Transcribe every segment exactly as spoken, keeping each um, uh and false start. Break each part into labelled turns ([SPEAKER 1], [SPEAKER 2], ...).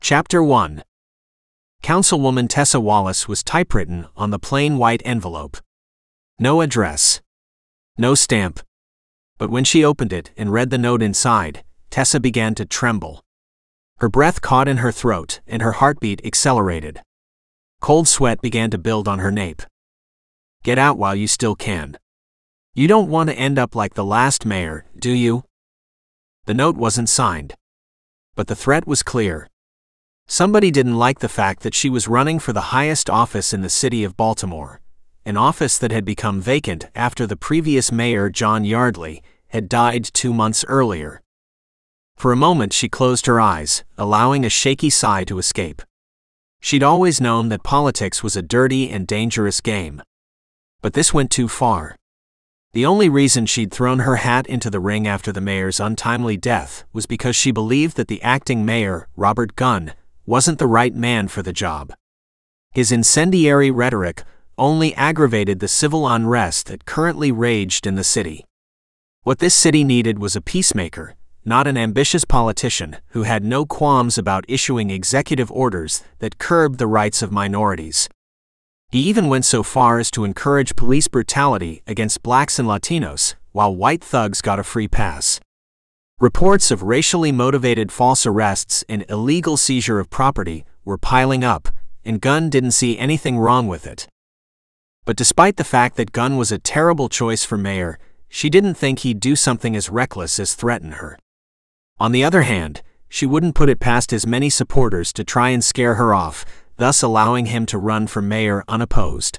[SPEAKER 1] Chapter one. Councilwoman Tessa Wallace was typewritten on the plain white envelope. No address. No stamp. But when she opened it and read the note inside, Tessa began to tremble. Her breath caught in her throat and her heartbeat accelerated. Cold sweat began to build on her nape. Get out while you still can. You don't want to end up like the last mayor, do you? The note wasn't signed. But the threat was clear. Somebody didn't like the fact that she was running for the highest office in the city of Baltimore, an office that had become vacant after the previous mayor, John Yardley, had died two months earlier. For a moment she closed her eyes, allowing a shaky sigh to escape. She'd always known that politics was a dirty and dangerous game. But this went too far. The only reason she'd thrown her hat into the ring after the mayor's untimely death was because she believed that the acting mayor, Robert Gunn, wasn't the right man for the job. His incendiary rhetoric only aggravated the civil unrest that currently raged in the city. What this city needed was a peacemaker, not an ambitious politician who had no qualms about issuing executive orders that curbed the rights of minorities. He even went so far as to encourage police brutality against blacks and Latinos, while white thugs got a free pass. Reports of racially motivated false arrests and illegal seizure of property were piling up, and Gunn didn't see anything wrong with it. But despite the fact that Gunn was a terrible choice for mayor, she didn't think he'd do something as reckless as threaten her. On the other hand, she wouldn't put it past his many supporters to try and scare her off, thus allowing him to run for mayor unopposed.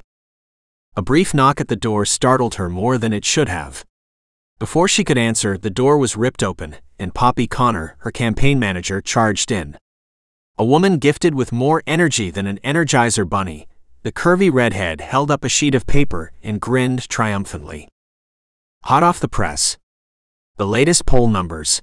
[SPEAKER 1] A brief knock at the door startled her more than it should have. Before she could answer, the door was ripped open, and Poppy Connor, her campaign manager, charged in. A woman gifted with more energy than an Energizer bunny, the curvy redhead held up a sheet of paper and grinned triumphantly. Hot off the press. The latest poll numbers.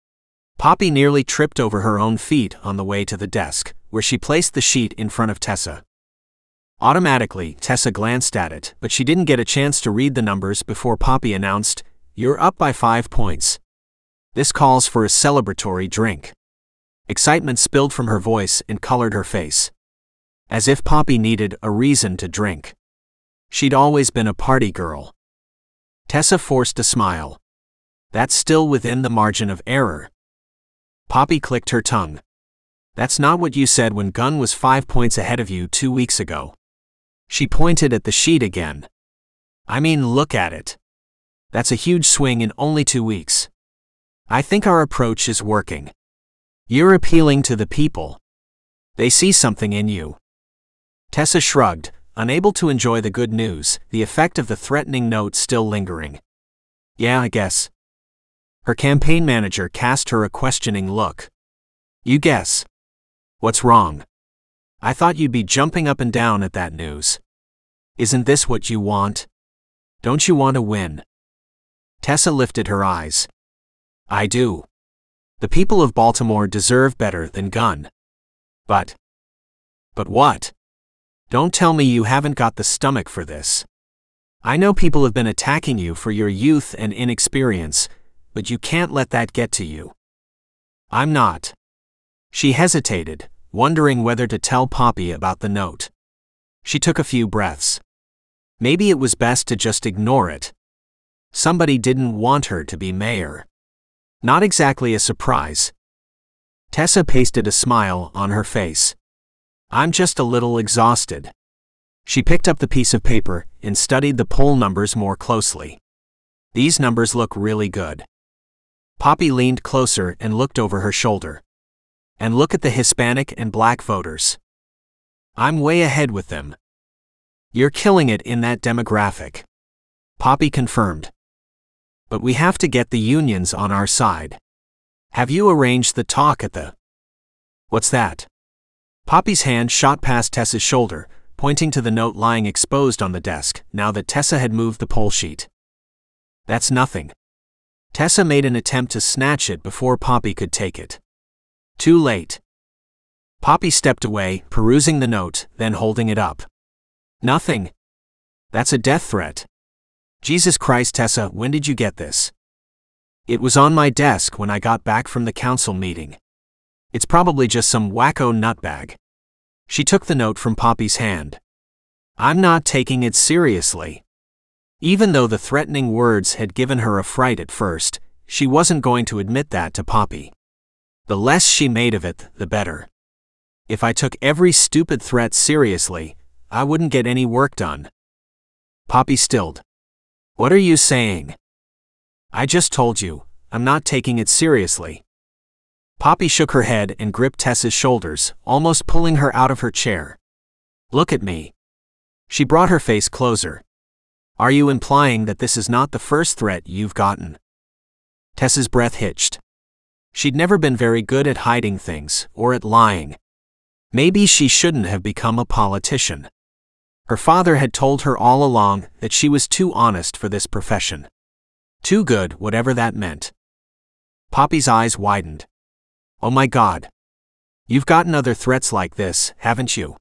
[SPEAKER 1] Poppy nearly tripped over her own feet on the way to the desk, where she placed the sheet in front of Tessa. Automatically, Tessa glanced at it, but she didn't get a chance to read the numbers before Poppy announced, "You're up by five points. This calls for a celebratory drink." Excitement spilled from her voice and colored her face. As if Poppy needed a reason to drink. She'd always been a party girl. Tessa forced a smile. That's still within the margin of error. Poppy clicked her tongue. That's not what you said when Gunn was five points ahead of you two weeks ago. She pointed at the sheet again. I mean, look at it. That's a huge swing in only two weeks. I think our approach is working. You're appealing to the people. They see something in you. Tessa shrugged, unable to enjoy the good news, the effect of the threatening note still lingering. Yeah, I guess. Her campaign manager cast her a questioning look. You guess. What's wrong? I thought you'd be jumping up and down at that news. Isn't this what you want? Don't you want to win? Tessa lifted her eyes. I do. The people of Baltimore deserve better than Gunn. But. But what? Don't tell me you haven't got the stomach for this. I know people have been attacking you for your youth and inexperience, but you can't let that get to you. I'm not. She hesitated, wondering whether to tell Poppy about the note. She took a few breaths. Maybe it was best to just ignore it. Somebody didn't want her to be mayor. Not exactly a surprise. Tessa pasted a smile on her face. I'm just a little exhausted. She picked up the piece of paper and studied the poll numbers more closely. These numbers look really good. Poppy leaned closer and looked over her shoulder. And look at the Hispanic and black voters. I'm way ahead with them. You're killing it in that demographic. Poppy confirmed. But we have to get the unions on our side. Have you arranged the talk at the... What's that? Poppy's hand shot past Tessa's shoulder, pointing to the note lying exposed on the desk, now that Tessa had moved the poll sheet. That's nothing. Tessa made an attempt to snatch it before Poppy could take it. Too late. Poppy stepped away, perusing the note, then holding it up. Nothing. That's a death threat. Jesus Christ, Tessa, when did you get this? It was on my desk when I got back from the council meeting. It's probably just some wacko nutbag. She took the note from Poppy's hand. I'm not taking it seriously. Even though the threatening words had given her a fright at first, she wasn't going to admit that to Poppy. The less she made of it, the better. If I took every stupid threat seriously, I wouldn't get any work done. Poppy stilled. What are you saying? I just told you, I'm not taking it seriously. Poppy shook her head and gripped Tessa's shoulders, almost pulling her out of her chair. Look at me. She brought her face closer. Are you implying that this is not the first threat you've gotten? Tessa's breath hitched. She'd never been very good at hiding things, or at lying. Maybe she shouldn't have become a politician. Her father had told her all along that she was too honest for this profession. Too good, whatever that meant. Poppy's eyes widened. Oh my God. You've gotten other threats like this, haven't you?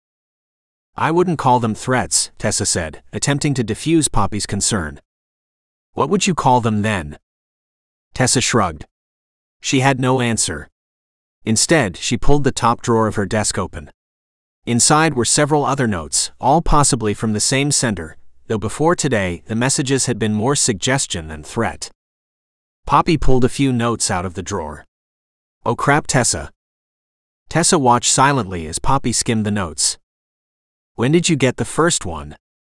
[SPEAKER 1] I wouldn't call them threats, Tessa said, attempting to diffuse Poppy's concern. What would you call them then? Tessa shrugged. She had no answer. Instead, she pulled the top drawer of her desk open. Inside were several other notes, all possibly from the same sender, though before today the messages had been more suggestion than threat. Poppy pulled a few notes out of the drawer. Oh crap, Tessa. Tessa watched silently as Poppy skimmed the notes. When did you get the first one?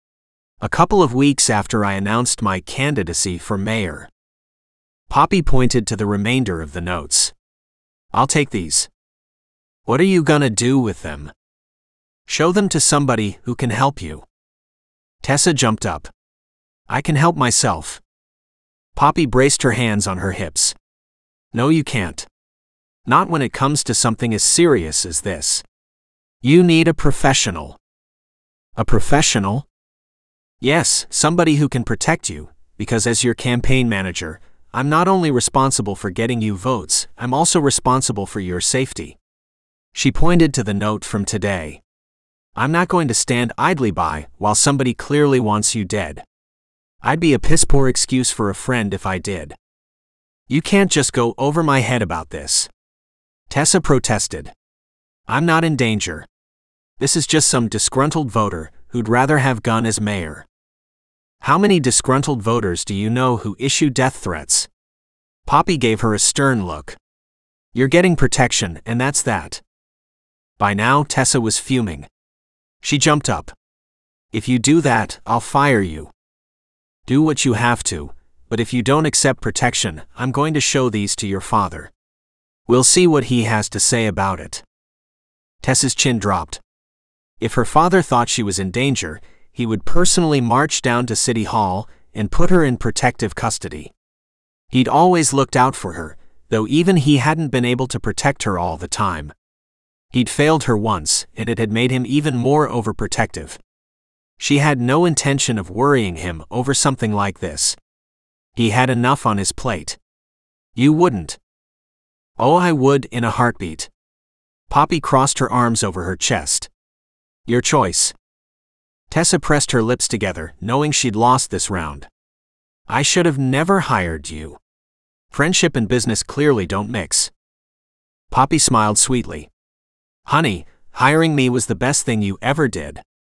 [SPEAKER 1] A couple of weeks after I announced my candidacy for mayor. Poppy pointed to the remainder of the notes. I'll take these. What are you gonna do with them? Show them to somebody who can help you. Tessa jumped up. I can help myself. Poppy braced her hands on her hips. No, you can't. Not when it comes to something as serious as this. You need a professional. A professional? Yes, somebody who can protect you, because as your campaign manager, I'm not only responsible for getting you votes, I'm also responsible for your safety. She pointed to the note from today. I'm not going to stand idly by while somebody clearly wants you dead. I'd be a piss-poor excuse for a friend if I did. You can't just go over my head about this. Tessa protested. I'm not in danger. This is just some disgruntled voter who'd rather have Gunn as mayor. How many disgruntled voters do you know who issue death threats? Poppy gave her a stern look. You're getting protection, and that's that. By now, Tessa was fuming. She jumped up. If you do that, I'll fire you. Do what you have to, but if you don't accept protection, I'm going to show these to your father. We'll see what he has to say about it. Tessa's chin dropped. If her father thought she was in danger, he would personally march down to City Hall and put her in protective custody. He'd always looked out for her, though even he hadn't been able to protect her all the time. He'd failed her once, and it had made him even more overprotective. She had no intention of worrying him over something like this. He had enough on his plate. You wouldn't. Oh, I would in a heartbeat. Poppy crossed her arms over her chest. Your choice. Tessa pressed her lips together, knowing she'd lost this round. I should have never hired you. Friendship and business clearly don't mix. Poppy smiled sweetly. Honey, hiring me was the best thing you ever did.